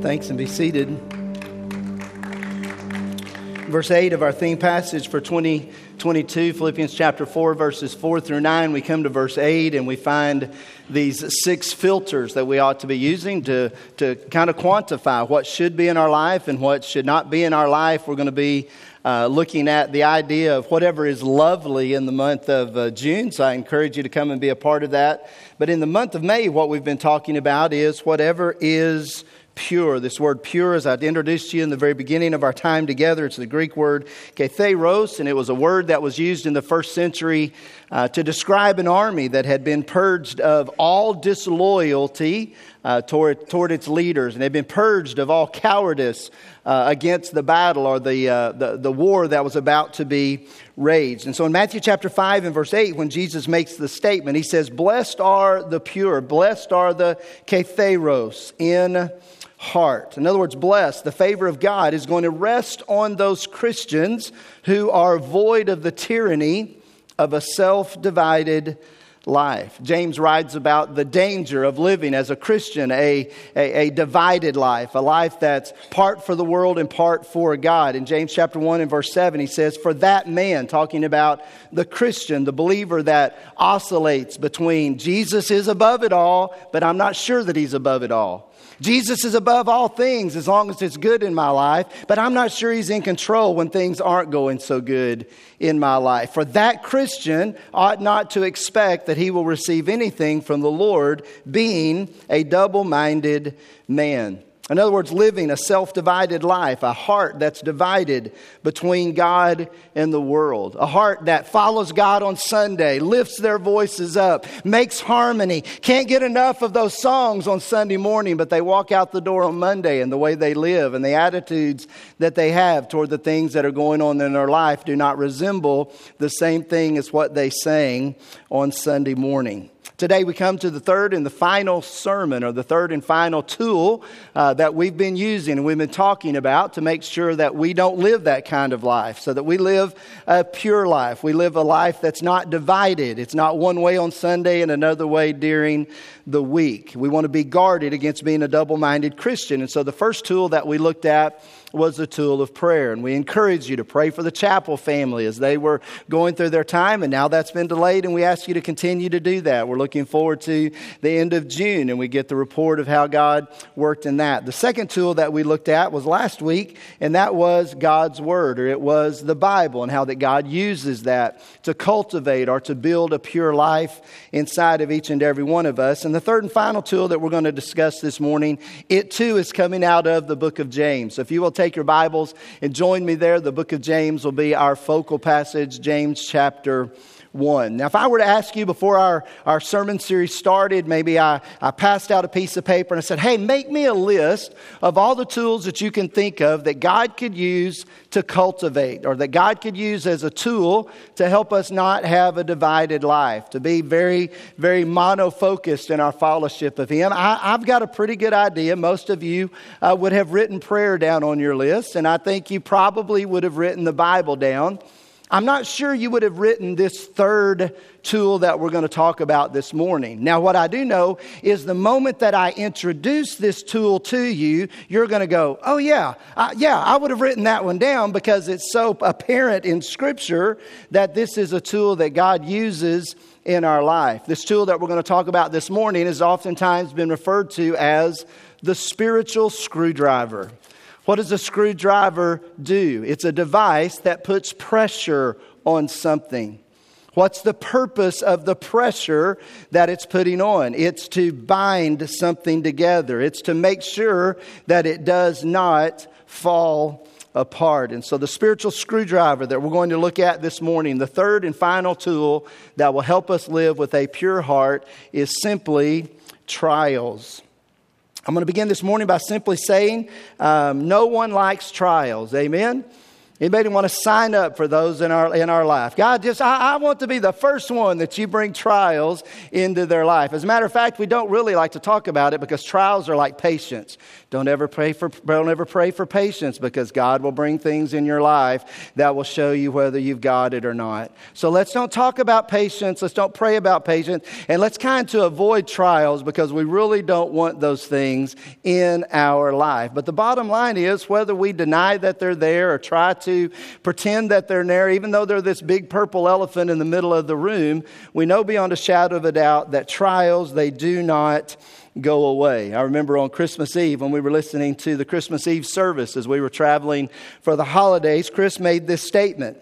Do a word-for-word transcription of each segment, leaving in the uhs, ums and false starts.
Thanks, and be seated. Verse eight of our theme passage for twenty twenty-two, Philippians chapter four, verses four through nine. We come to verse eight and we find these six filters that we ought to be using to, to kind of quantify what should be in our life and what should not be in our life. We're going to be uh, looking at the idea of whatever is lovely in the month of uh, June. So I encourage you to come and be a part of that. But in the month of May, what we've been talking about is whatever is pure. This word pure, as I'd introduced to you in the very beginning of our time together, it's the Greek word katharos, and it was a word that was used in the first century uh, to describe an army that had been purged of all disloyalty uh, toward, toward its leaders, and they'd been purged of all cowardice uh, against the battle or the, uh, the, the war that was about to be raged. And so in Matthew chapter five and verse eight, when Jesus makes the statement, he says, "Blessed are the pure, blessed are the katharos in heart." In other words, blessed, the favor of God is going to rest on those Christians who are void of the tyranny of a self-divided life. James writes about the danger of living as a Christian, a, a, a divided life, a life that's part for the world and part for God. In James chapter one and verse seven, he says, "For that man," talking about the Christian, the believer that oscillates between Jesus is above it all, but I'm not sure that he's above it all. Jesus is above all things as long as it's good in my life, but I'm not sure he's in control when things aren't going so good in my life. For that Christian ought not to expect that he will receive anything from the Lord, being a double-minded man. In other words, living a self-divided life, a heart that's divided between God and the world. A heart that follows God on Sunday, lifts their voices up, makes harmony, can't get enough of those songs on Sunday morning, but they walk out the door on Monday, and the way they live and the attitudes that they have toward the things that are going on in their life do not resemble the same thing as what they sang on Sunday morning. Today we come to the third and the final sermon, or the third and final tool uh, that we've been using and we've been talking about to make sure that we don't live that kind of life, so that we live a pure life. We live a life that's not divided. It's not one way on Sunday and another way during the week. We want to be guarded against being a double-minded Christian. And so the first tool that we looked at was the tool of prayer. And we encourage you to pray for the Chapel family as they were going through their time. And now that's been delayed, and we ask you to continue to do that. We're looking forward to the end of June, and we get the report of how God worked in that. The second tool that we looked at was last week, and that was God's Word, or it was the Bible, and how that God uses that to cultivate or to build a pure life inside of each and every one of us. And the third and final tool that we're going to discuss this morning, it too is coming out of the book of James. So if you will take your Bibles and join me there, the book of James will be our focal passage, James chapter one. Now, if I were to ask you before our, our sermon series started, maybe I, I passed out a piece of paper and I said, "Hey, make me a list of all the tools that you can think of that God could use to cultivate, or that God could use as a tool to help us not have a divided life, to be very, very mono-focused in our fellowship of Him." I, I've got a pretty good idea. Most of you uh, would have written prayer down on your list, and I think you probably would have written the Bible down. I'm not sure you would have written this third tool that we're going to talk about this morning. Now, what I do know is the moment that I introduce this tool to you, you're going to go, "Oh yeah, uh, yeah, I would have written that one down," because it's so apparent in Scripture that this is a tool that God uses in our life. This tool that we're going to talk about this morning has oftentimes been referred to as the spiritual screwdriver. What does a screwdriver do? It's a device that puts pressure on something. What's the purpose of the pressure that it's putting on? It's to bind something together. It's to make sure that it does not fall apart. And so the spiritual screwdriver that we're going to look at this morning, the third and final tool that will help us live with a pure heart, is simply trials. I'm going to begin this morning by simply saying um, no one likes trials. Amen? Anybody want to sign up for those in our in our life? God, just I, I want to be the first one that you bring trials into their life. As a matter of fact, we don't really like to talk about it because trials are like patience. Don't ever pray for don't ever pray for patience, because God will bring things in your life that will show you whether you've got it or not. So let's don't talk about patience. Let's don't pray about patience, and let's kind of avoid trials, because we really don't want those things in our life. But the bottom line is, whether we deny that they're there or try to pretend that they're there, even though they're this big purple elephant in the middle of the room, we know beyond a shadow of a doubt that trials, they do not go away. I remember on Christmas Eve, when we were listening to the Christmas Eve service as we were traveling for the holidays, Chris made this statement.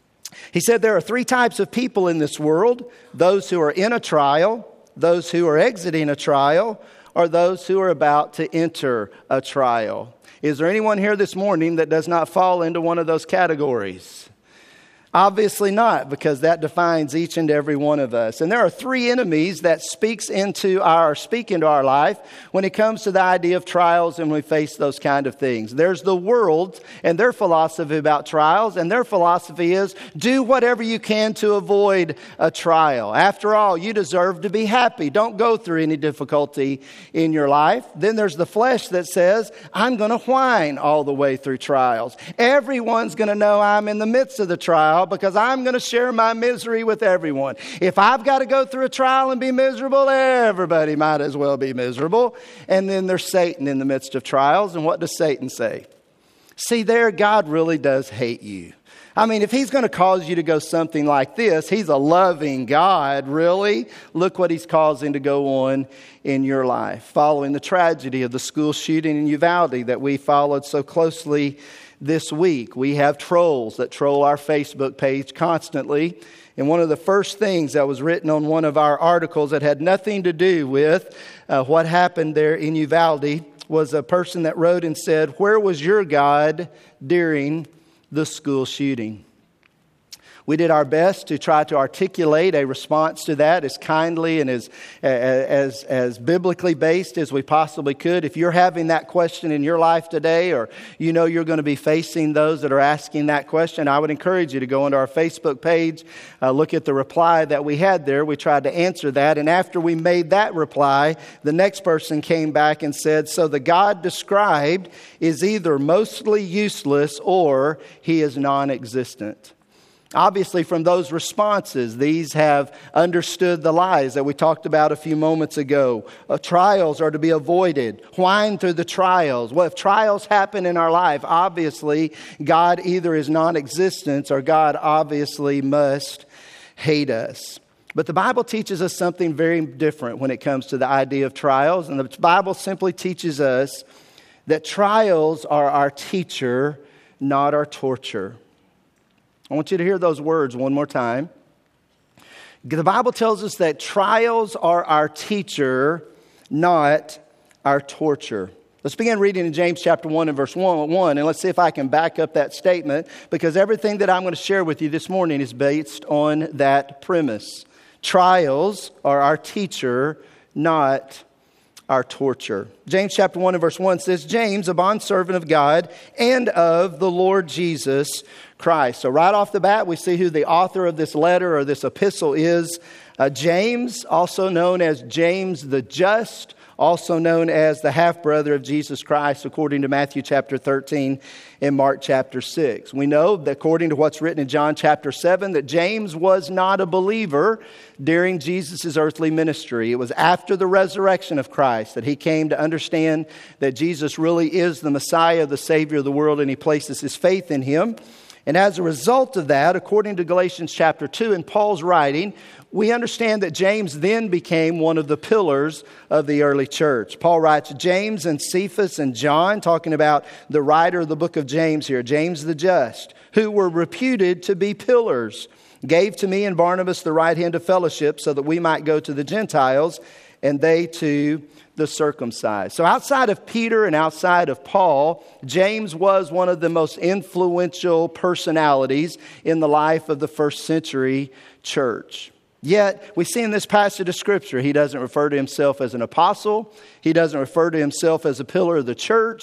He said there are three types of people in this world: those who are in a trial, those who are exiting a trial, or those who are about to enter a trial. Is there anyone here this morning that does not fall into one of those categories? Obviously not, because that defines each and every one of us. And there are three enemies that speaks into our speak into our life when it comes to the idea of trials and we face those kind of things. There's the world and their philosophy about trials, and their philosophy is do whatever you can to avoid a trial. After all, you deserve to be happy. Don't go through any difficulty in your life. Then there's the flesh that says, I'm going to whine all the way through trials. Everyone's going to know I'm in the midst of the trial, because I'm going to share my misery with everyone. If I've got to go through a trial and be miserable, everybody might as well be miserable. And then there's Satan in the midst of trials. And what does Satan say? See, there, God really does hate you. I mean, if he's going to cause you to go something like this, he's a loving God, really. Look what he's causing to go on in your life. Following the tragedy of the school shooting in Uvalde that we followed so closely this week, we have trolls that troll our Facebook page constantly. And one of the first things that was written on one of our articles that had nothing to do with uh, what happened there in Uvalde was a person that wrote and said, "Where was your God during the school shooting?" We did our best to try to articulate a response to that as kindly and as, as, as biblically based as we possibly could. If you're having that question in your life today, or you know you're going to be facing those that are asking that question, I would encourage you to go onto our Facebook page, uh, look at the reply that we had there. We tried to answer that. And after we made that reply, the next person came back and said, so the God described is either mostly useless or he is non-existent. Obviously, from those responses, these have understood the lies that we talked about a few moments ago. Uh, trials are to be avoided. Whine through the trials. Well, if trials happen in our life, obviously, God either is non-existent or God obviously must hate us. But the Bible teaches us something very different when it comes to the idea of trials. And the Bible simply teaches us that trials are our teacher, not our torture. I want you to hear those words one more time. The Bible tells us that trials are our teacher, not our torture. Let's begin reading in James chapter one and verse one, and let's see if I can back up that statement, because everything that I'm going to share with you this morning is based on that premise. Trials are our teacher, not our torture. James chapter one and verse one says, James, a bondservant of God and of the Lord Jesus Christ. So right off the bat, we see who the author of this letter or this epistle is. Uh, James, also known as James the Just, also known as the half-brother of Jesus Christ, according to Matthew chapter thirteen and Mark chapter six. We know that according to what's written in John chapter seven, that James was not a believer during Jesus' earthly ministry. It was after the resurrection of Christ that he came to understand that Jesus really is the Messiah, the Savior of the world, and he places his faith in him. And as a result of that, according to Galatians chapter two in Paul's writing, we understand that James then became one of the pillars of the early church. Paul writes, James and Cephas and John, talking about the writer of the book of James here, James the Just, who were reputed to be pillars, gave to me and Barnabas the right hand of fellowship so that we might go to the Gentiles and they to the circumcised. So outside of Peter and outside of Paul, James was one of the most influential personalities in the life of the first century church. Yet, we see in this passage of Scripture, he doesn't refer to himself as an apostle. He doesn't refer to himself as a pillar of the church.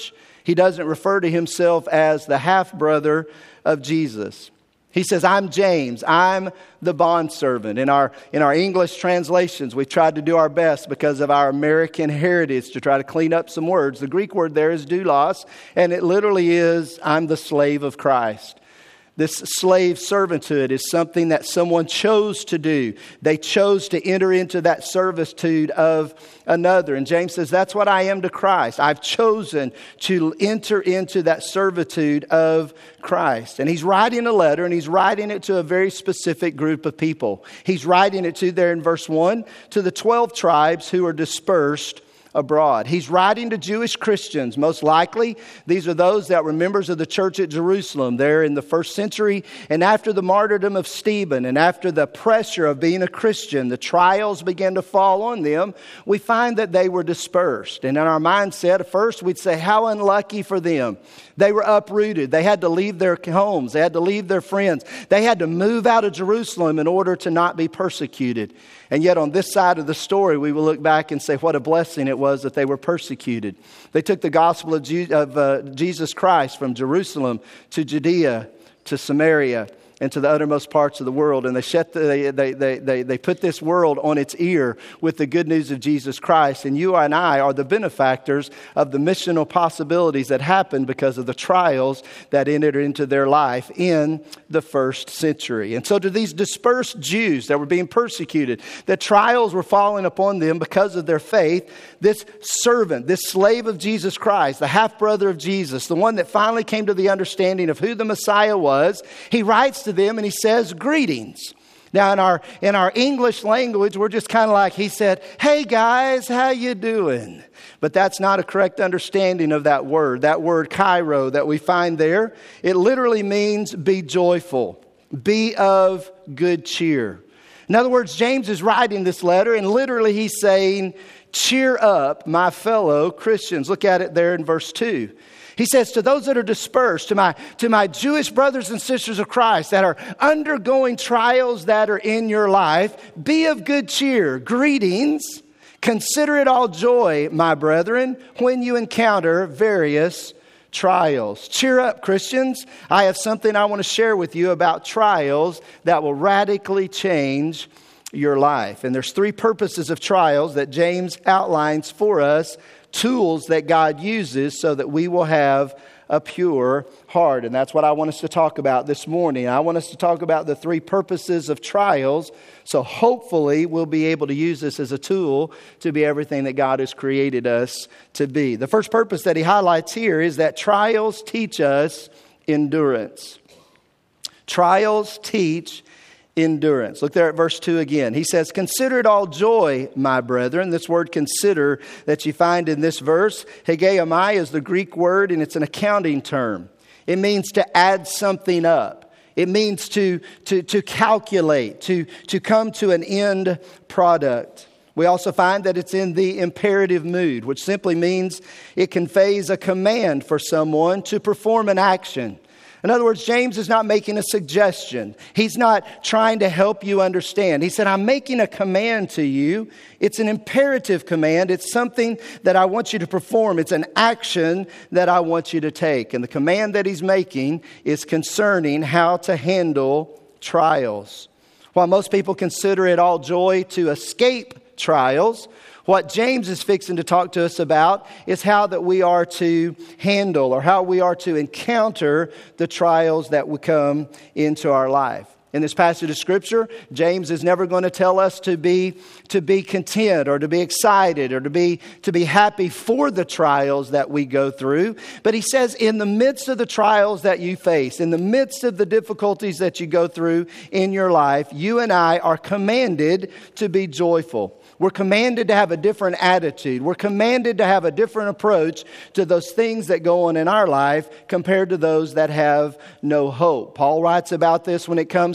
He doesn't refer to himself as the half-brother of Jesus. He says, I'm James, I'm the bondservant. In our, in our English translations, we've tried to do our best because of our American heritage to try to clean up some words. The Greek word there is doulos, and it literally is, I'm the slave of Christ. This slave servitude is something that someone chose to do. They chose to enter into that servitude of another. And James says, that's what I am to Christ. I've chosen to enter into that servitude of Christ. And he's writing a letter, and he's writing it to a very specific group of people. He's writing it to, there in verse one, to the twelve tribes who are dispersed abroad. He's writing to Jewish Christians. Most likely, these are those that were members of the church at Jerusalem there in the first century. And after the martyrdom of Stephen and after the pressure of being a Christian, the trials began to fall on them. We find that they were dispersed. And in our mindset, at first we'd say, how unlucky for them. They were uprooted. They had to leave their homes. They had to leave their friends. They had to move out of Jerusalem in order to not be persecuted. And yet on this side of the story, we will look back and say what a blessing it was that they were persecuted. They took the gospel of, Je- of uh, Jesus Christ from Jerusalem to Judea to Samaria and to the uttermost parts of the world. And they, shut the, they, they, they, they, they put this world on its ear with the good news of Jesus Christ. And you and I are the benefactors of the missional possibilities that happened because of the trials that entered into their life in the first century. And so to these dispersed Jews that were being persecuted, the trials were falling upon them because of their faith. This servant, this slave of Jesus Christ, the half-brother of Jesus, the one that finally came to the understanding of who the Messiah was, he writes to them and he says, greetings. Now in our in our English language, we're just kind of like, he said, hey guys, how you doing? But that's not a correct understanding of that word. That word kairo that we find there, it literally means be joyful, be of good cheer. In other words, James is writing this letter and literally he's saying, cheer up, my fellow Christians. Look at it there in verse two. He says, to those that are dispersed, to my, to my Jewish brothers and sisters of Christ that are undergoing trials that are in your life, be of good cheer. Greetings. Consider it all joy, my brethren, when you encounter various trials. Cheer up, Christians. I have something I want to share with you about trials that will radically change your life. And there's three purposes of trials that James outlines for us, tools that God uses so that we will have a pure heart. And that's what I want us to talk about this morning. I want us to talk about the three purposes of trials. So hopefully we'll be able to use this as a tool to be everything that God has created us to be. The first purpose that he highlights here is that trials teach us endurance. Trials teach endurance. Look there at verse two again. He says, consider it all joy, my brethren. This word consider that you find in this verse, hegeomai, is the Greek word, and it's an accounting term. It means to add something up. It means to, to, to calculate, to, to come to an end product. We also find that it's in the imperative mood, which simply means it conveys a command for someone to perform an action. In other words, James is not making a suggestion. He's not trying to help you understand. He said, I'm making a command to you. It's an imperative command. It's something that I want you to perform. It's an action that I want you to take. And the command that he's making is concerning how to handle trials. While most people consider it all joy to escape trials, what James is fixing to talk to us about is how that we are to handle or how we are to encounter the trials that will come into our life. In this passage of Scripture, James is never going to tell us to be to be content or to be excited or to be to be happy for the trials that we go through. But he says in the midst of the trials that you face, in the midst of the difficulties that you go through in your life, you and I are commanded to be joyful. We're commanded to have a different attitude. We're commanded to have a different approach to those things that go on in our life compared to those that have no hope. Paul writes about this when it comes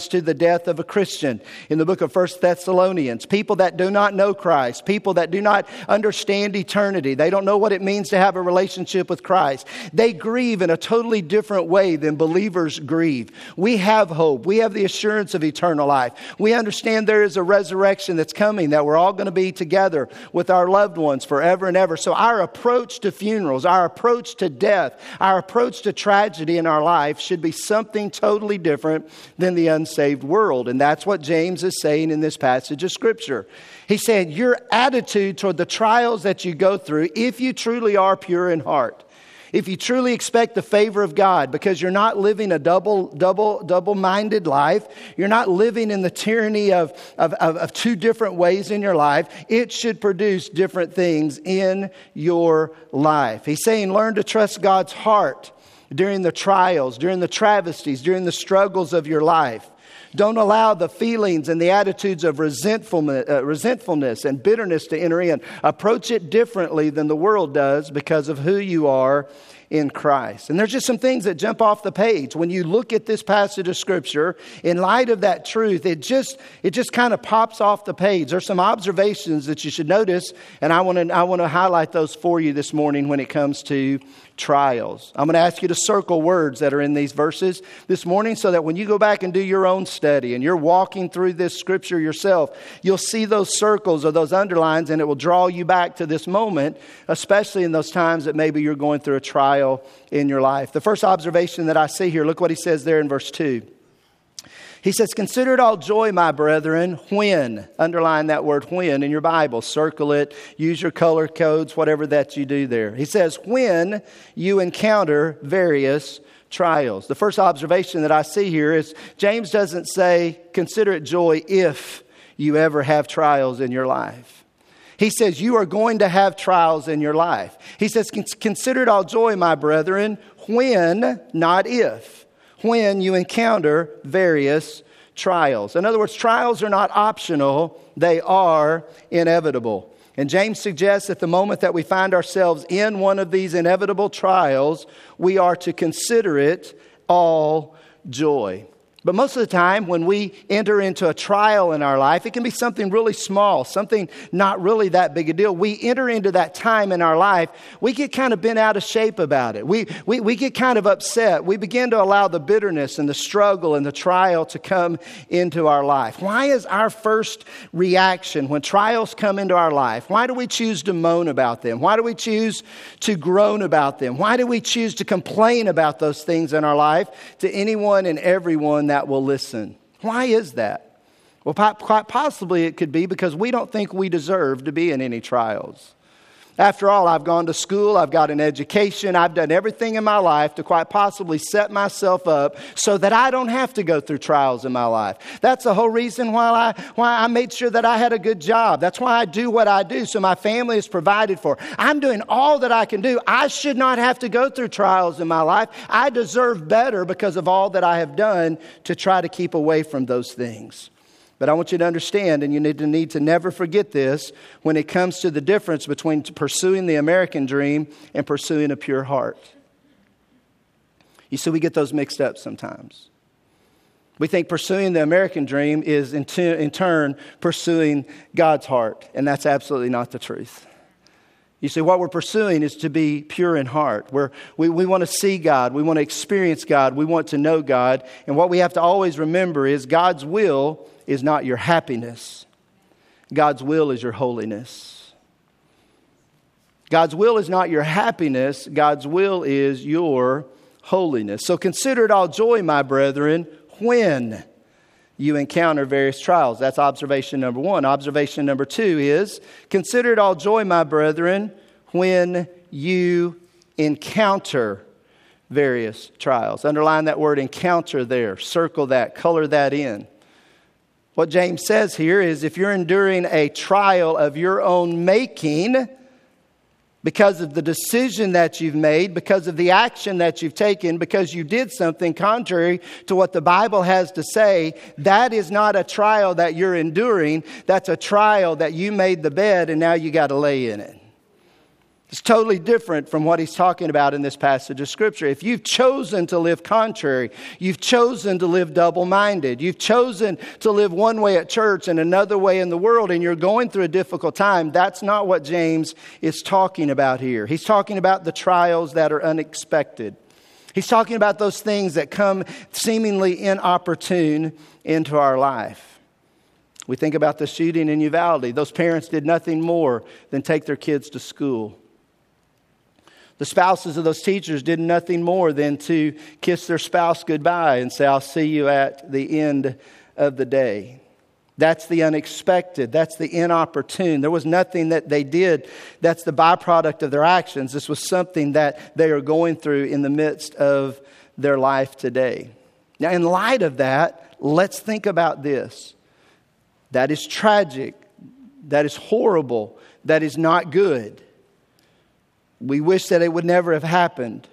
comes to the death of a Christian. In the book of First Thessalonians, people that do not know Christ, people that do not understand eternity, they don't know what it means to have a relationship with Christ. They grieve in a totally different way than believers grieve. We have hope. We have the assurance of eternal life. We understand there is a resurrection that's coming, that we're all going to be together with our loved ones forever and ever. So our approach to funerals, our approach to death, our approach to tragedy in our life should be something totally different than the unsaved world. And that's what James is saying in this passage of Scripture. He's saying your attitude toward the trials that you go through, if you truly are pure in heart, if you truly expect the favor of God, because you're not living a double, double, double-minded life, you're not living in the tyranny of, of, of, of two different ways in your life, it should produce different things in your life. He's saying learn to trust God's heart during the trials, during the travesties, during the struggles of your life. Don't allow the feelings and the attitudes of resentfulness, uh, resentfulness and bitterness to enter in. Approach it differently than the world does because of who you are in Christ. And there's just some things that jump off the page. When you look at this passage of Scripture, in light of that truth, it just it just kind of pops off the page. There's some observations that you should notice, and I want to I want to highlight those for you this morning when it comes to trials. I'm going to ask you to circle words that are in these verses this morning so that when you go back and do your own study and you're walking through this Scripture yourself, you'll see those circles or those underlines, and it will draw you back to this moment, especially in those times that maybe you're going through a trial in your life. The first observation that I see here, look what he says there in verse two. He says, consider it all joy, my brethren, when, underline that word when in your Bible, circle it, use your color codes, whatever that you do there. He says, when you encounter various trials. The first observation that I see here is James doesn't say, consider it joy if you ever have trials in your life. He says, you are going to have trials in your life. He says, consider it all joy, my brethren, when, not if. When you encounter various trials. In other words, trials are not optional, they are inevitable. And James suggests that the moment that we find ourselves in one of these inevitable trials, we are to consider it all joy. But most of the time when we enter into a trial in our life, it can be something really small, something not really that big a deal. We enter into that time in our life, we get kind of bent out of shape about it. We, we, we get kind of upset. We begin to allow the bitterness and the struggle and the trial to come into our life. Why is our first reaction when trials come into our life? Why do we choose to moan about them? Why do we choose to groan about them? Why do we choose to complain about those things in our life to anyone and everyone that will listen? Why is that? Well, quite possibly it could be because we don't think we deserve to be in any trials. After all, I've gone to school, I've got an education, I've done everything in my life to quite possibly set myself up so that I don't have to go through trials in my life. That's the whole reason why I, why I made sure that I had a good job. That's why I do what I do, so my family is provided for. I'm doing all that I can do. I should not have to go through trials in my life. I deserve better because of all that I have done to try to keep away from those things. But I want you to understand, and you need to need to never forget this, when it comes to the difference between pursuing the American dream and pursuing a pure heart. You see, we get those mixed up sometimes. We think pursuing the American dream is in, t- in turn pursuing God's heart, and that's absolutely not the truth. You see, what we're pursuing is to be pure in heart. We're, we we want to see God. We want to experience God. We want to know God. And what we have to always remember is God's will is not your happiness. God's will is your holiness. God's will is not your happiness. God's will is your holiness. So consider it all joy, my brethren, when you encounter various trials. That's observation number one. Observation number two is, consider it all joy, my brethren, when you encounter various trials. Underline that word encounter there. Circle that. Color that in. What James says here is if you're enduring a trial of your own making, because of the decision that you've made, because of the action that you've taken, because you did something contrary to what the Bible has to say, that is not a trial that you're enduring. That's a trial that you made the bed and now you got to lay in it. It's totally different from what he's talking about in this passage of Scripture. If you've chosen to live contrary, you've chosen to live double-minded, you've chosen to live one way at church and another way in the world, and you're going through a difficult time, that's not what James is talking about here. He's talking about the trials that are unexpected. He's talking about those things that come seemingly inopportune into our life. We think about the shooting in Uvalde. Those parents did nothing more than take their kids to school. The spouses of those teachers did nothing more than to kiss their spouse goodbye and say, I'll see you at the end of the day. That's the unexpected. That's the inopportune. There was nothing that they did that's the byproduct of their actions. This was something that they are going through in the midst of their life today. Now, in light of that, let's think about this. That is tragic. That is horrible. That is not good. We wish that it would never have happened.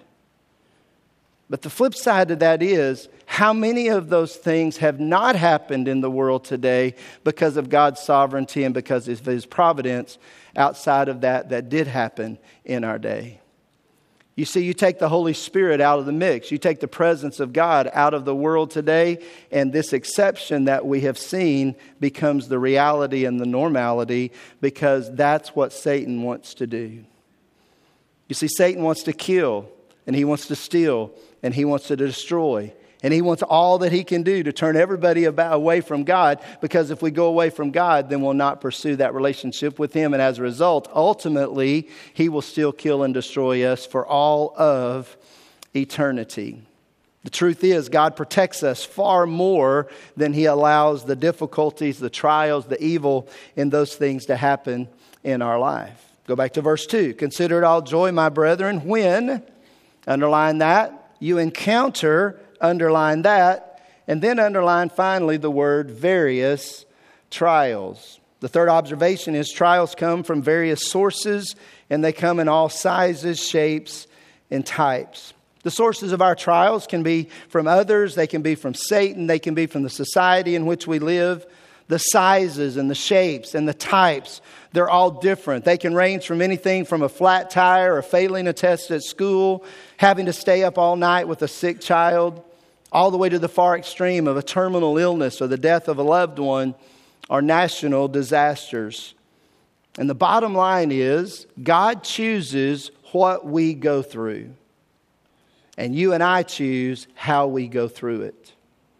But the flip side of that is, how many of those things have not happened in the world today because of God's sovereignty and because of His providence outside of that that did happen in our day? You see, you take the Holy Spirit out of the mix. You take the presence of God out of the world today, and this exception that we have seen becomes the reality and the normality, because that's what Satan wants to do. You see, Satan wants to kill, and he wants to steal, and he wants to destroy. And he wants all that he can do to turn everybody about away from God, because if we go away from God, then we'll not pursue that relationship with Him. And as a result, ultimately, he will still kill and destroy us for all of eternity. The truth is, God protects us far more than He allows the difficulties, the trials, the evil, and those things to happen in our life. Go back to verse two. Consider it all joy, my brethren, when, underline that, you encounter, underline that, and then underline finally the word various trials. The third observation is trials come from various sources, and they come in all sizes, shapes, and types. The sources of our trials can be from others, they can be from Satan, they can be from the society in which we live. The sizes and the shapes and the types, they're all different. They can range from anything from a flat tire or failing a test at school, having to stay up all night with a sick child, all the way to the far extreme of a terminal illness or the death of a loved one, or national disasters. And the bottom line is, God chooses what we go through. And you and I choose how we go through it.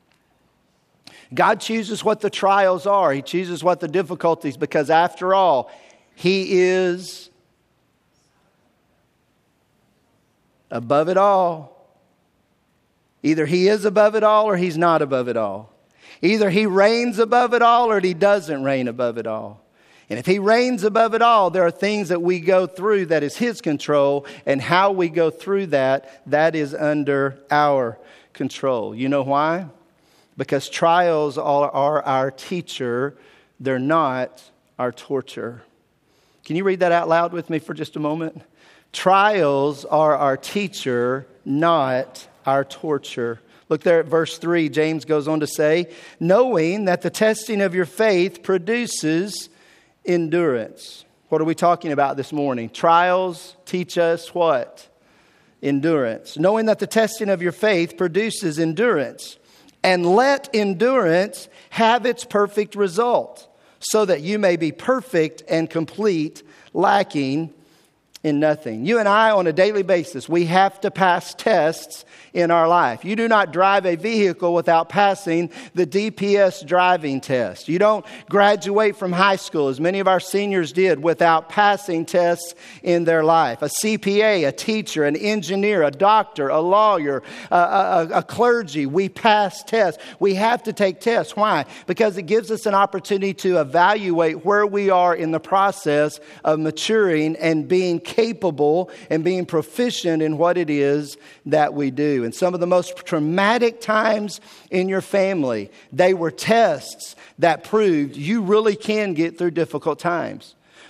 God chooses what the trials are. He chooses what the difficulties, because after all, He is above it all. Either He is above it all or He's not above it all. Either He reigns above it all or He doesn't reign above it all. And if He reigns above it all, there are things that we go through that is His control, and how we go through that, that is under our control. You know why? Because trials are, are our teacher, they're not our torture. Can you read that out loud with me for just a moment? Trials are our teacher, not our torture. Look there at verse three. James goes on to say, knowing that the testing of your faith produces endurance. What are we talking about this morning? Trials teach us what? Endurance. Knowing that the testing of your faith produces endurance. And let endurance have its perfect result, so that you may be perfect and complete, lacking in nothing. You and I, on a daily basis, we have to pass tests in our life. You do not drive a vehicle without passing the D P S driving test. You don't graduate from high school, as many of our seniors did, without passing tests in their life. A C P A, a teacher, an engineer, a doctor, a lawyer, a, a, a clergy, we pass tests. We have to take tests. Why? Because it gives us an opportunity to evaluate where we are in the process of maturing and being capable and being proficient in what it is that we do. And some of the most traumatic times in your family, they were tests that proved you really can get through difficult times.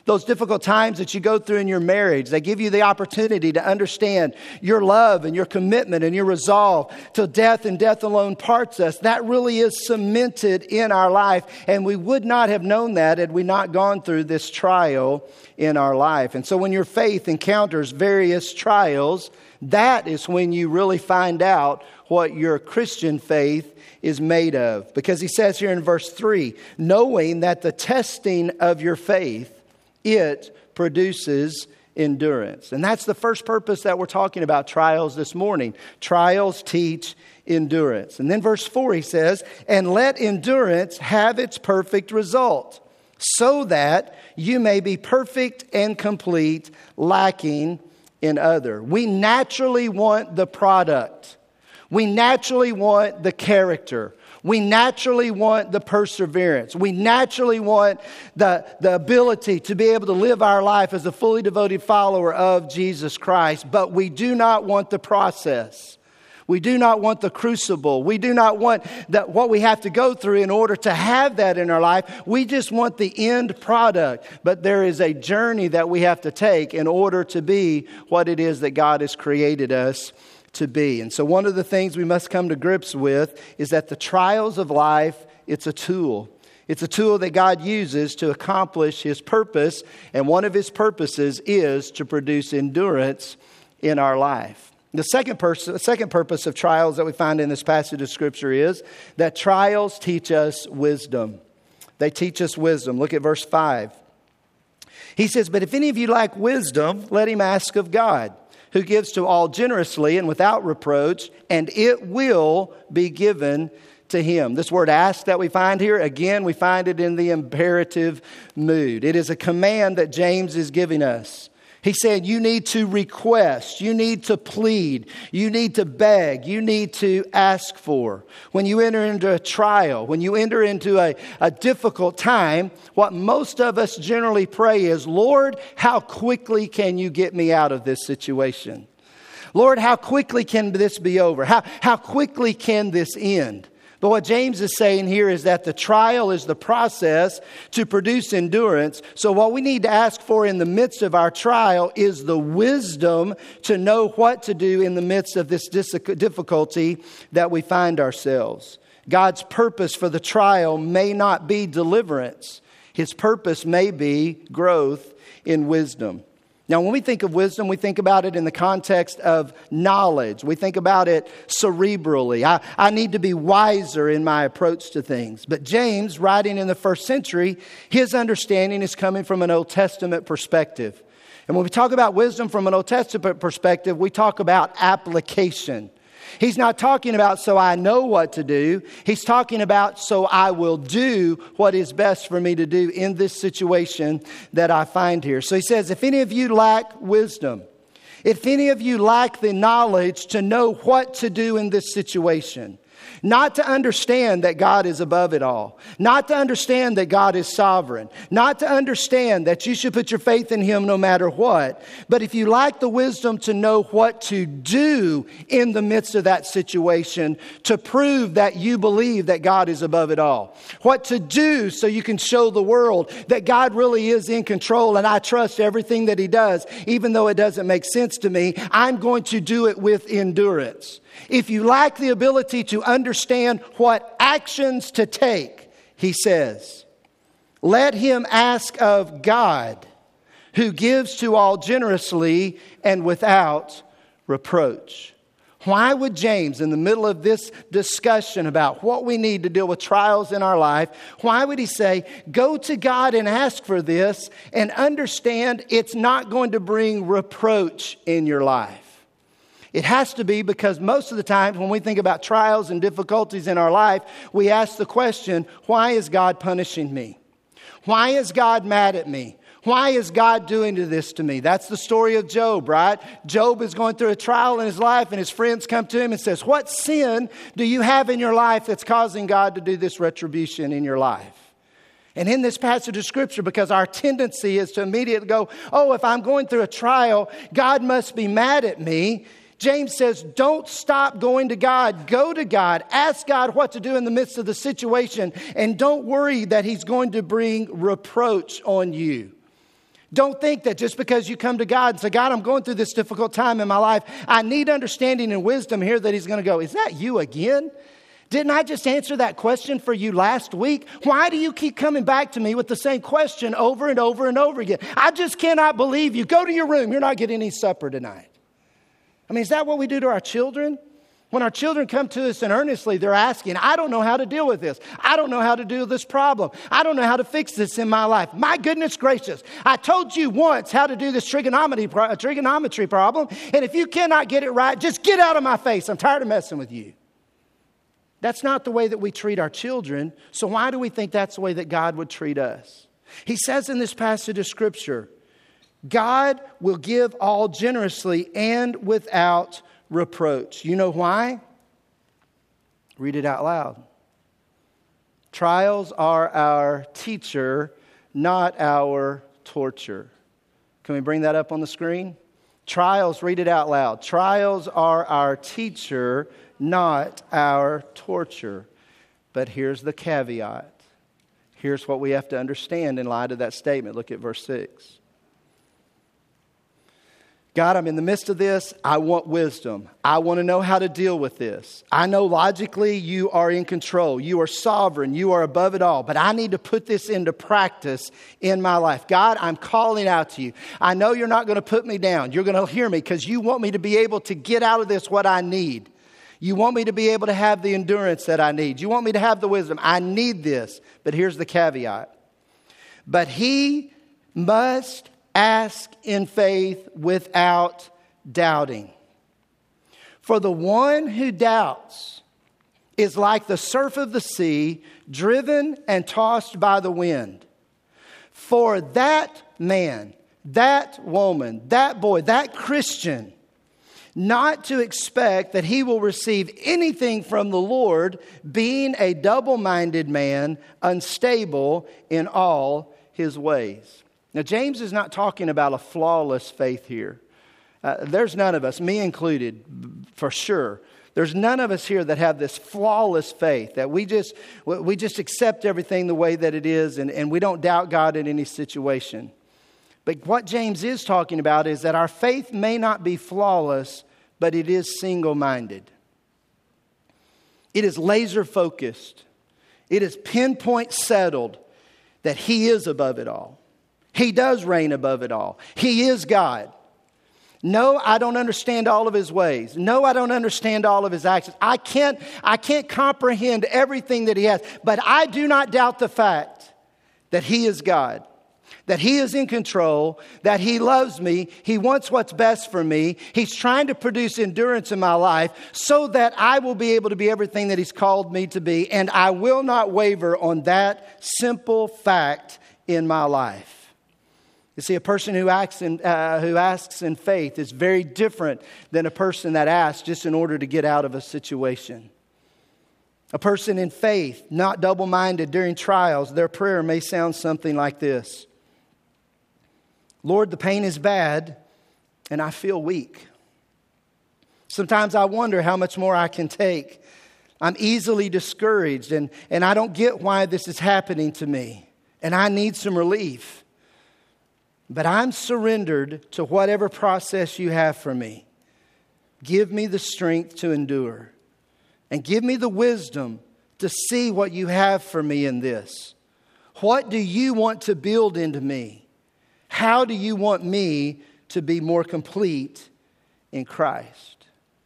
those difficult times that you go through in your marriage. They give you the opportunity to understand your love and your commitment and your resolve till death and death alone parts us. That really is cemented in our life, and we would not have known that had we not gone through this trial in our life. And so when your faith encounters various trials, that is when you really find out what your Christian faith is made of. Because he says here in verse three, knowing that the testing of your faith, it produces endurance. And that's the first purpose that we're talking about trials this morning. Trials teach endurance. And then verse four, he says, and let endurance have its perfect result, so that you may be perfect and complete, lacking in other. We naturally want the product. We naturally want the character. We naturally want the perseverance. We naturally want the, the ability to be able to live our life as a fully devoted follower of Jesus Christ. But we do not want the process. We do not want the crucible. We do not want that what we have to go through in order to have that in our life. We just want the end product. But there is a journey that we have to take in order to be what it is that God has created us to be. And so one of the things we must come to grips with is that the trials of life, it's a tool. It's a tool that God uses to accomplish His purpose. And one of His purposes is to produce endurance in our life. The second, pers- the second purpose of trials that we find in this passage of Scripture is that trials teach us wisdom. They teach us wisdom. Look at verse five. He says, but if any of you lack wisdom, let him ask of God, who gives to all generously and without reproach, and it will be given to him. This word ask that we find here, again, we find it in the imperative mood. It is a command that James is giving us. He said you need to request, you need to plead, you need to beg, you need to ask for. When you enter into a trial, when you enter into a, a difficult time, what most of us generally pray is, Lord, how quickly can you get me out of this situation? Lord, how quickly can this be over? How, how quickly can this end? But what James is saying here is that the trial is the process to produce endurance. So what we need to ask for in the midst of our trial is the wisdom to know what to do in the midst of this difficulty that we find ourselves. God's purpose for the trial may not be deliverance. His purpose may be growth in wisdom. Now, when we think of wisdom, we think about it in the context of knowledge. We think about it cerebrally. I, I need to be wiser in my approach to things. But James, writing in the first century, his understanding is coming from an Old Testament perspective. And when we talk about wisdom from an Old Testament perspective, we talk about application. He's not talking about so I know what to do. He's talking about so I will do what is best for me to do in this situation that I find here. So he says, if any of you lack wisdom, if any of you lack the knowledge to know what to do in this situation, not to understand that God is above it all, not to understand that God is sovereign, not to understand that you should put your faith in Him no matter what, but if you lack the wisdom to know what to do in the midst of that situation to prove that you believe that God is above it all, what to do so you can show the world that God really is in control and I trust everything that He does, even though it doesn't make sense to me, I'm going to do it with endurance. If you lack the ability to understand what actions to take, he says, let him ask of God, who gives to all generously and without reproach. Why would James, in the middle of this discussion about what we need to deal with trials in our life, why would he say, go to God and ask for this and understand it's not going to bring reproach in your life? It has to be because most of the times when we think about trials and difficulties in our life, we ask the question, why is God punishing me? Why is God mad at me? Why is God doing this to me? That's the story of Job, right? Job is going through a trial in his life and his friends come to him and says, what sin do you have in your life that's causing God to do this retribution in your life? And in this passage of Scripture, because our tendency is to immediately go, oh, if I'm going through a trial, God must be mad at me. James says, don't stop going to God. Go to God. Ask God what to do in the midst of the situation. And don't worry that He's going to bring reproach on you. Don't think that just because you come to God and say, God, I'm going through this difficult time in my life, I need understanding and wisdom here, that he's going to go, is that you again? Didn't I just answer that question for you last week? Why do you keep coming back to me with the same question over and over and over again? I just cannot believe you. Go to your room. You're not getting any supper tonight. I mean, is that what we do to our children? When our children come to us and earnestly, they're asking, I don't know how to deal with this. I don't know how to deal with this problem. I don't know how to fix this in my life. My goodness gracious, I told you once how to do this trigonometry, trigonometry problem. And if you cannot get it right, just get out of my face. I'm tired of messing with you. That's not the way that we treat our children. So why do we think that's the way that God would treat us? He says in this passage of Scripture, God will give all generously and without reproach. You know why? Read it out loud. Trials are our teacher, not our torture. Can we bring that up on the screen? Trials, read it out loud. Trials are our teacher, not our torture. But here's the caveat. Here's what we have to understand in light of that statement. Look at verse six. God, I'm in the midst of this. I want wisdom. I want to know how to deal with this. I know logically you are in control. You are sovereign. You are above it all. But I need to put this into practice in my life. God, I'm calling out to you. I know you're not going to put me down. You're going to hear me because you want me to be able to get out of this what I need. You want me to be able to have the endurance that I need. You want me to have the wisdom. I need this. But here's the caveat. But he must ask in faith without doubting. For the one who doubts is like the surf of the sea, driven and tossed by the wind. For that man, that woman, that boy, that Christian, not to expect that he will receive anything from the Lord, being a double-minded man, unstable in all his ways. Now, James is not talking about a flawless faith here. Uh, there's none of us, me included, for sure. There's none of us here that have this flawless faith, that we just we just accept everything the way that it is, and, and we don't doubt God in any situation. But what James is talking about is that our faith may not be flawless, but it is single-minded. It is laser-focused. It is pinpoint settled that He is above it all. He does reign above it all. He is God. No, I don't understand all of His ways. No, I don't understand all of His actions. I can't, I can't comprehend everything that He has. But I do not doubt the fact that He is God, that He is in control, that He loves me. He wants what's best for me. He's trying to produce endurance in my life so that I will be able to be everything that He's called me to be. And I will not waver on that simple fact in my life. You see, a person who acts in, uh, who asks in faith is very different than a person that asks just in order to get out of a situation. A person in faith, not double-minded during trials, their prayer may sound something like this. Lord, the pain is bad and I feel weak. Sometimes I wonder how much more I can take. I'm easily discouraged and, and I don't get why this is happening to me. And I need some relief. But I'm surrendered to whatever process you have for me. Give me the strength to endure. And give me the wisdom to see what you have for me in this. What do you want to build into me? How do you want me to be more complete in Christ?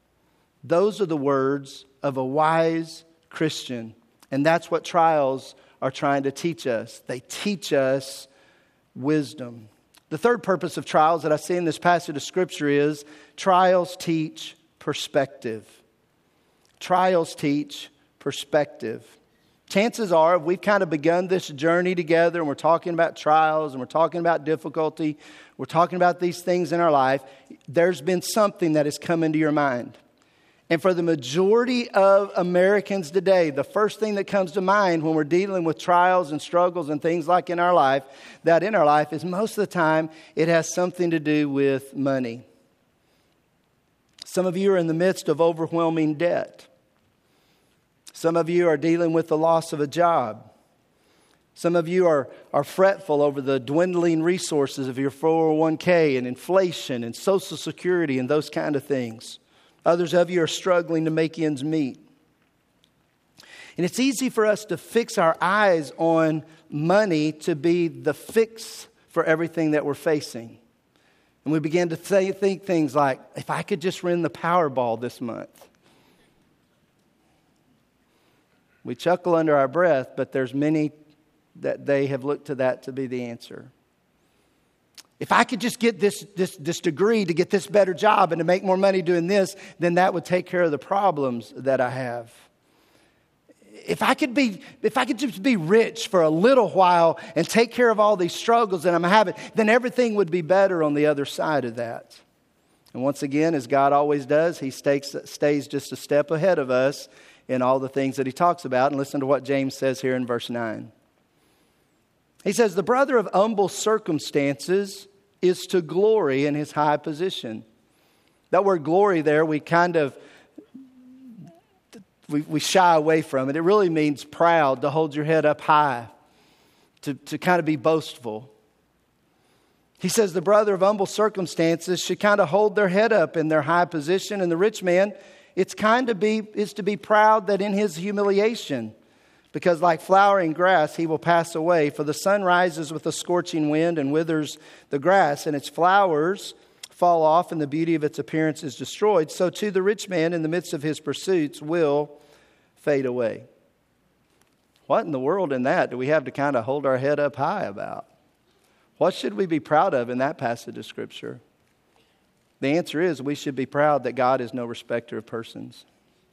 Those are the words of a wise Christian. And that's what trials are trying to teach us. They teach us wisdom. The third purpose of trials that I see in this passage of Scripture is trials teach perspective. Trials teach perspective. Chances are, if we've kind of begun this journey together and we're talking about trials and we're talking about difficulty, we're talking about these things in our life, there's been something that has come into your mind. And for the majority of Americans today, the first thing that comes to mind when we're dealing with trials and struggles and things like in our life, that in our life is most of the time it has something to do with money. Some of you are in the midst of overwhelming debt. Some of you are dealing with the loss of a job. Some of you are, are fretful over the dwindling resources of your four oh one k and inflation and Social Security and those kind of things. Others of you are struggling to make ends meet. And it's easy for us to fix our eyes on money to be the fix for everything that we're facing. And we begin to say, think things like, if I could just win the Powerball this month. We chuckle under our breath, but there's many that they have looked to that to be the answer. If I could just get this, this, this degree to get this better job and to make more money doing this, then that would take care of the problems that I have. If I could be, if I could just be rich for a little while and take care of all these struggles that I'm having, then everything would be better on the other side of that. And once again, as God always does, He stays, stays just a step ahead of us in all the things that He talks about. And listen to what James says here in verse nine. He says, the brother of humble circumstances is to glory in his high position. That word glory there, we kind of, we, we shy away from it. It really means proud, to hold your head up high, to, to kind of be boastful. He says the brother of humble circumstances should kind of hold their head up in their high position. And the rich man, it's kind of be, is to be proud that in his humiliation, because like flowering grass, he will pass away. For the sun rises with a scorching wind and withers the grass, and its flowers fall off, and the beauty of its appearance is destroyed. So too the rich man in the midst of his pursuits will fade away. What in the world in that do we have to kind of hold our head up high about? What should we be proud of in that passage of Scripture? The answer is we should be proud that God is no respecter of persons.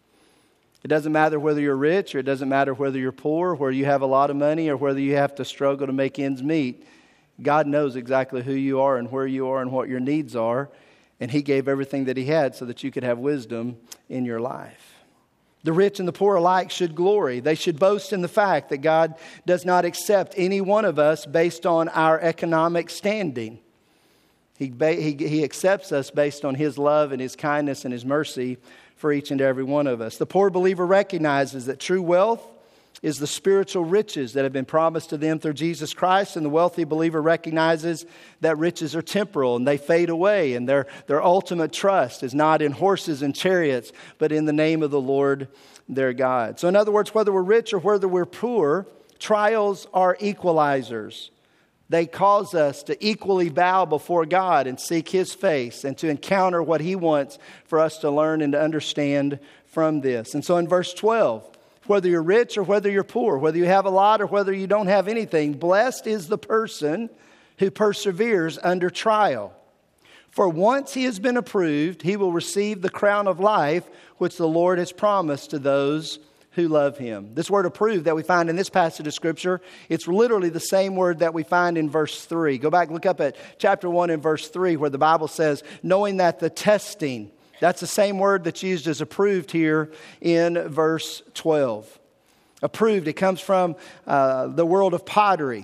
It doesn't matter whether you're rich, or it doesn't matter whether you're poor, whether you have a lot of money, or whether you have to struggle to make ends meet. God knows exactly who you are and where you are and what your needs are. And He gave everything that He had so that you could have wisdom in your life. The rich and the poor alike should glory. They should boast in the fact that God does not accept any one of us based on our economic standing. He, he, he accepts us based on His love and His kindness and His mercy for each and every one of us. The poor believer recognizes that true wealth is the spiritual riches that have been promised to them through Jesus Christ. And the wealthy believer recognizes that riches are temporal and they fade away. And their, their ultimate trust is not in horses and chariots, but in the name of the Lord their God. So in other words, whether we're rich or whether we're poor, trials are equalizers. They cause us to equally bow before God and seek His face and to encounter what He wants for us to learn and to understand from this. And so in verse twelve, whether you're rich or whether you're poor, whether you have a lot or whether you don't have anything, blessed is the person who perseveres under trial. For once he has been approved, he will receive the crown of life which the Lord has promised to those who love Him. This word approved that we find in this passage of Scripture, it's literally the same word that we find in verse three. Go back, look up at chapter one and verse three, where the Bible says, knowing that the testing, that's the same word that's used as approved here in verse twelve. Approved, it comes from uh, the world of pottery.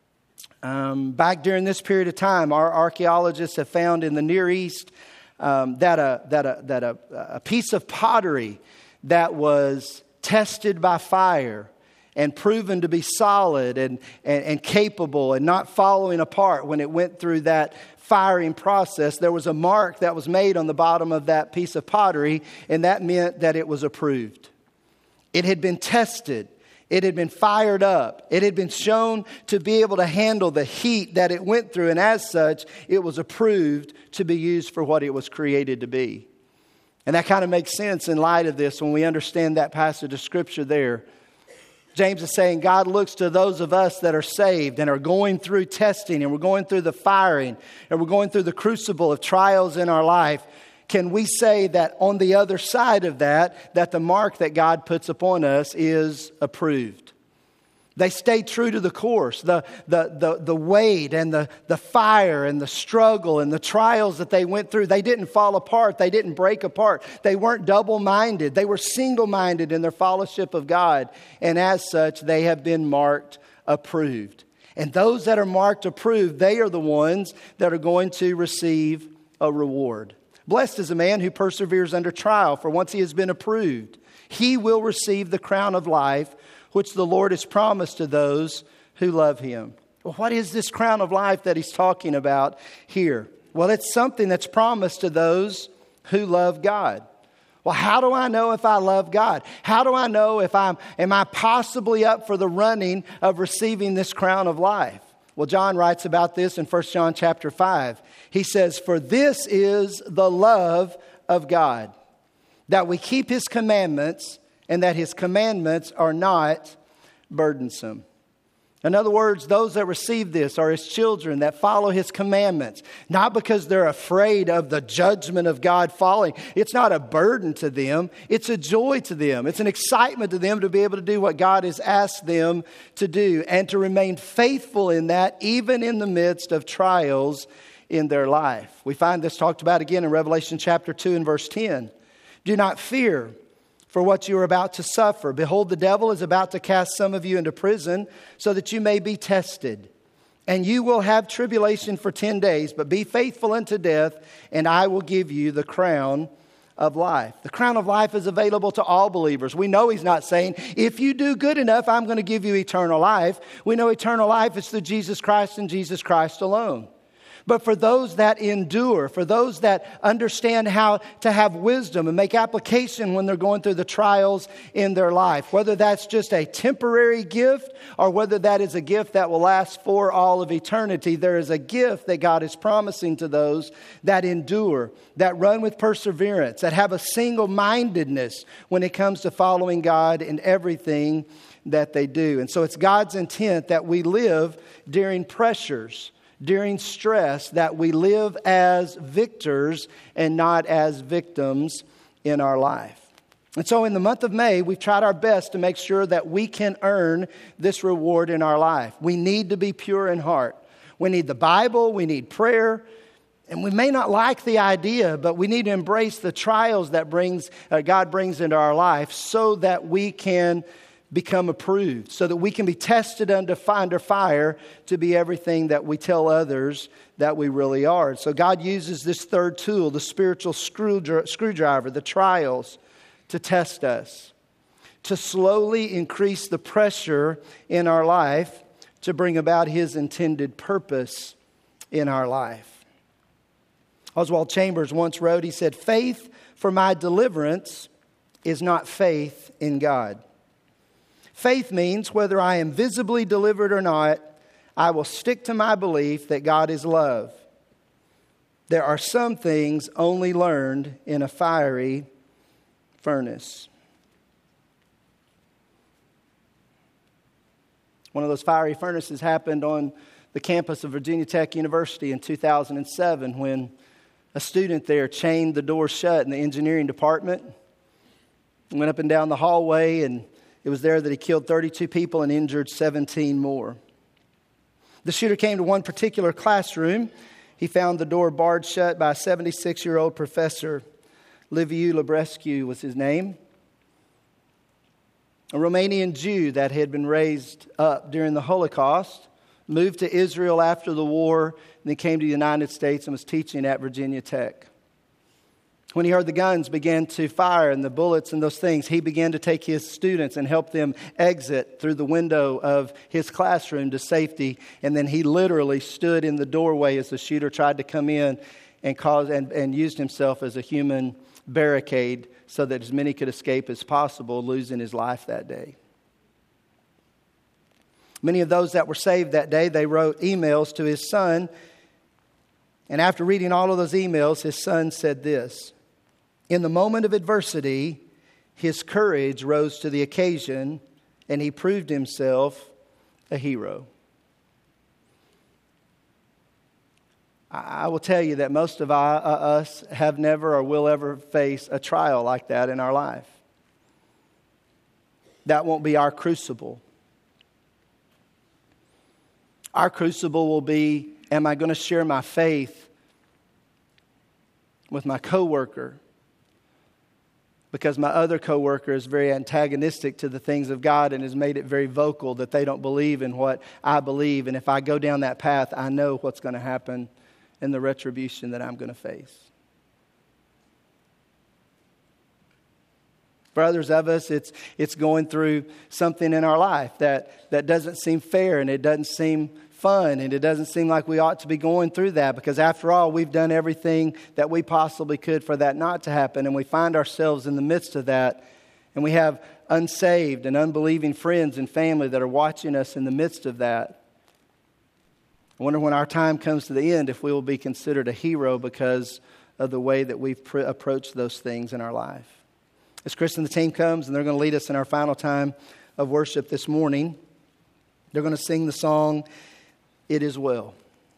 Um, back during this period of time, our archaeologists have found in the Near East um, that, a, that, a, that a, a piece of pottery that was tested by fire and proven to be solid and, and, and capable and not falling apart when it went through that firing process, there was a mark that was made on the bottom of that piece of pottery, and that meant that it was approved. It had been tested. It had been fired up. It had been shown to be able to handle the heat that it went through, and as such, it was approved to be used for what it was created to be. And that kind of makes sense in light of this when we understand that passage of Scripture there. James is saying God looks to those of us that are saved and are going through testing, and we're going through the firing, and we're going through the crucible of trials in our life. Can we say that on the other side of that, that the mark that God puts upon us is approved? They stayed true to the course. The, the, the, the weight and the, the fire and the struggle and the trials that they went through, they didn't fall apart. They didn't break apart. They weren't double-minded. They were single-minded in their fellowship of God. And as such, they have been marked approved. And those that are marked approved, they are the ones that are going to receive a reward. Blessed is a man who perseveres under trial, for once he has been approved, he will receive the crown of life which the Lord has promised to those who love him. Well, what is this crown of life that he's talking about here? Well, it's something that's promised to those who love God. Well, how do I know if I love God? How do I know if I'm, am I possibly up for the running of receiving this crown of life? Well, John writes about this in First John chapter five. He says, "For this is the love of God, that we keep his commandments, and that his commandments are not burdensome." In other words, those that receive this are his children that follow his commandments, not because they're afraid of the judgment of God falling. It's not a burden to them. It's a joy to them. It's an excitement to them to be able to do what God has asked them to do and to remain faithful in that, even in the midst of trials in their life. We find this talked about again in Revelation chapter two and verse ten. "Do not fear for what you are about to suffer. Behold, the devil is about to cast some of you into prison so that you may be tested. And you will have tribulation for ten days, but be faithful unto death, and I will give you the crown of life." The crown of life is available to all believers. We know he's not saying, if you do good enough, I'm going to give you eternal life. We know eternal life is through Jesus Christ and Jesus Christ alone. But for those that endure, for those that understand how to have wisdom and make application when they're going through the trials in their life, whether that's just a temporary gift or whether that is a gift that will last for all of eternity, there is a gift that God is promising to those that endure, that run with perseverance, that have a single-mindedness when it comes to following God in everything that they do. And so it's God's intent that we live during pressures, during stress, that we live as victors and not as victims in our life. And so in the month of May, we've tried our best to make sure that we can earn this reward in our life. We need to be pure in heart. We need the Bible, we need prayer, and we may not like the idea, but we need to embrace the trials that brings uh, God brings into our life so that we can become approved, so that we can be tested under fire to be everything that we tell others that we really are. So God uses this third tool, the spiritual screwdriver, the trials, to test us, to slowly increase the pressure in our life to bring about his intended purpose in our life. Oswald Chambers once wrote, he said, "Faith for my deliverance is not faith in God. Faith means whether I am visibly delivered or not, I will stick to my belief that God is love. There are some things only learned in a fiery furnace." One of those fiery furnaces happened on the campus of Virginia Tech University in two thousand seven when a student there chained the door shut in the engineering department, went up and down the hallway, and it was there that he killed thirty-two people and injured seventeen more. The shooter came to one particular classroom. He found the door barred shut by a seventy-six-year-old professor. Liviu Librescu was his name. A Romanian Jew that had been raised up during the Holocaust, moved to Israel after the war, and then came to the United States and was teaching at Virginia Tech. When he heard the guns begin to fire and the bullets and those things, he began to take his students and help them exit through the window of his classroom to safety. And then he literally stood in the doorway as the shooter tried to come in and caused and, and used himself as a human barricade so that as many could escape as possible, losing his life that day. Many of those that were saved that day, they wrote emails to his son. And after reading all of those emails, his son said this: "In the moment of adversity, his courage rose to the occasion, and he proved himself a hero." I will tell you that most of us have never or will ever face a trial like that in our life. That won't be our crucible. Our crucible will be, am I going to share my faith with my coworker? Because my other coworker is very antagonistic to the things of God and has made it very vocal that they don't believe in what I believe. And if I go down that path, I know what's going to happen and the retribution that I'm going to face. For others of us, it's it's going through something in our life that, that doesn't seem fair and it doesn't seem fun and it doesn't seem like we ought to be going through that because after all, we've done everything that we possibly could for that not to happen, and we find ourselves in the midst of that, and we have unsaved and unbelieving friends and family that are watching us in the midst of that. I wonder when our time comes to the end if we will be considered a hero because of the way that we've pr- approached those things in our life. As Chris and the team comes, and they're going to lead us in our final time of worship this morning, they're going to sing the song, "It Is Well."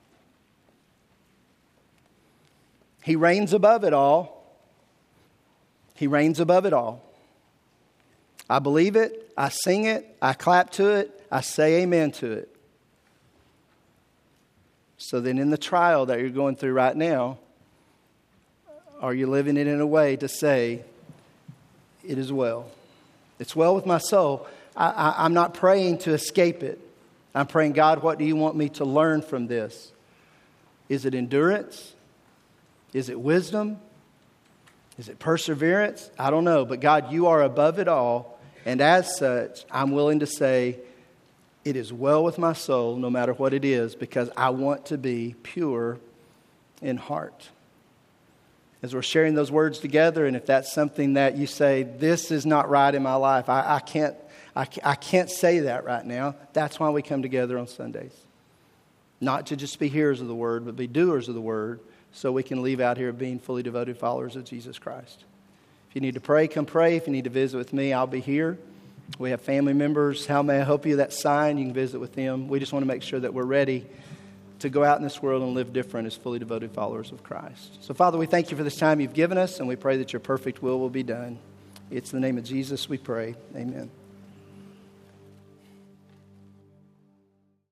He reigns above it all. He reigns above it all. I believe it. I sing it. I clap to it. I say amen to it. So then in the trial that you're going through right now, are you living it in a way to say, it is well? It's well with my soul. I, I, I'm not praying to escape it. I'm praying, God, what do you want me to learn from this? Is it endurance? Is it wisdom? Is it perseverance? I don't know. But God, you are above it all. And as such, I'm willing to say, it is well with my soul, no matter what it is, because I want to be pure in heart. As we're sharing those words together, and if that's something that you say, this is not right in my life, I, I can't I, I can't say that right now. That's why we come together on Sundays. Not to just be hearers of the word, but be doers of the word, so we can leave out here being fully devoted followers of Jesus Christ. If you need to pray, come pray. If you need to visit with me, I'll be here. We have family members. How may I help you? That sign, you can visit with them. We just want to make sure that we're ready to go out in this world and live different as fully devoted followers of Christ. So, Father, we thank you for this time you've given us, and we pray that your perfect will will be done. It's in the name of Jesus we pray. Amen.